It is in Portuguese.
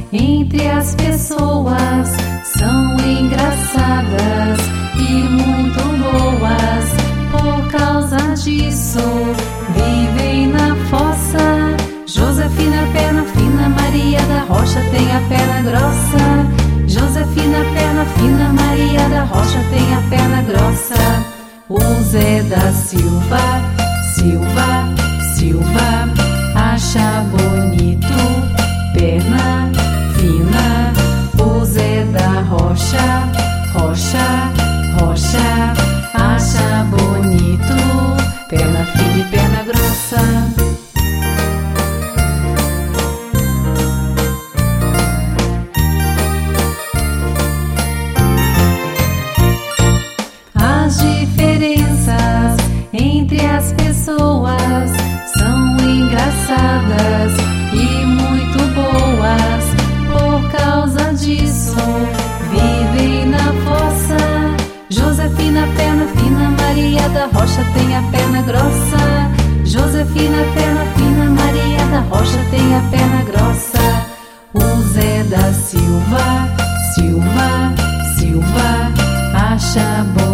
entre as pessoas são engraçadas e muito boas. Por causa disso, vivem na fossa. Josefina, perna fina, Maria da Rocha tem a perna grossa. Josefina, perna fina, Maria da Rocha tem a perna grossa. O Zé da Silva, Silva, Silva, acha bonito, perna fina. O Zé da Rocha, Rocha, Rocha, acha bonito, perna fina e perna grossa. As diferenças entre as pessoas são engraçadas e muito boas. Por causa disso, vivem na fossa. Josefina, perna fina, Maria da Rocha tem a perna grossa. Josefina, perna fina, Maria da Rocha tem a perna grossa. O Zé da Silva, Silva, Silva, acha bom